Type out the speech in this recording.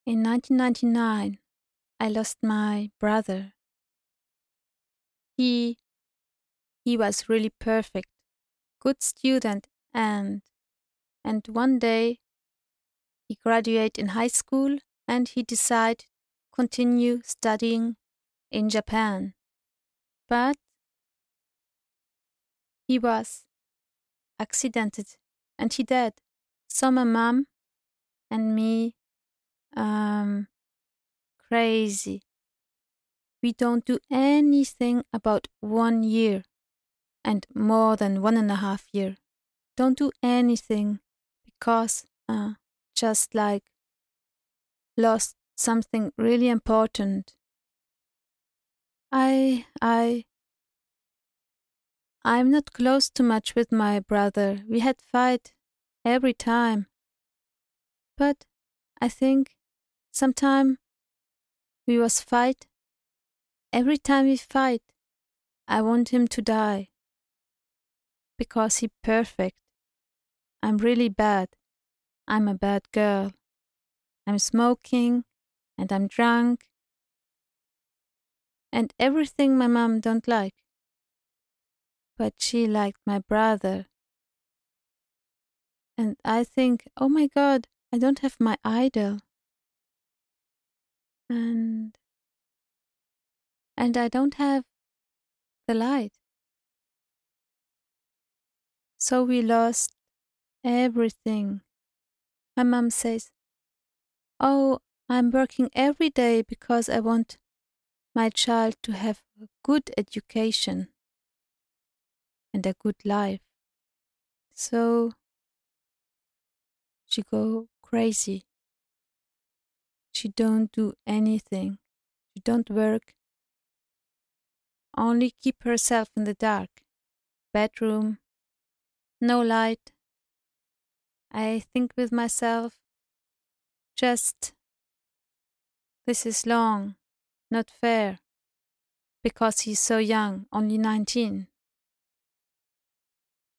In 1999, I lost my brother. He he was really perfect, good student, and one day he graduated in high school and he decided to continue studying in Japan. But he was accidented and he died. So my mom and me, um, crazy. We don't do anything about 1 year and more than 1.5 year. Don't do anything because just like lost something really important. I I I'm not close too much with my brother. We had fight every time. But I think sometime we was fight. Every time we fight, I want him to die. Because he perfect. I'm really bad. I'm a bad girl. I'm smoking and I'm drunk and everything my mom don't like. But she liked my brother. And I think, oh my God, I don't have my idol. And I don't have the light. So we lost everything. My mom says, oh, I'm working every day because I want my child to have a good education and a good life. So she go crazy. She don't do anything. She don't work. Only keep herself in the dark. Bedroom, no light. I think with myself, just this is long, not fair, because he's so young, only 19.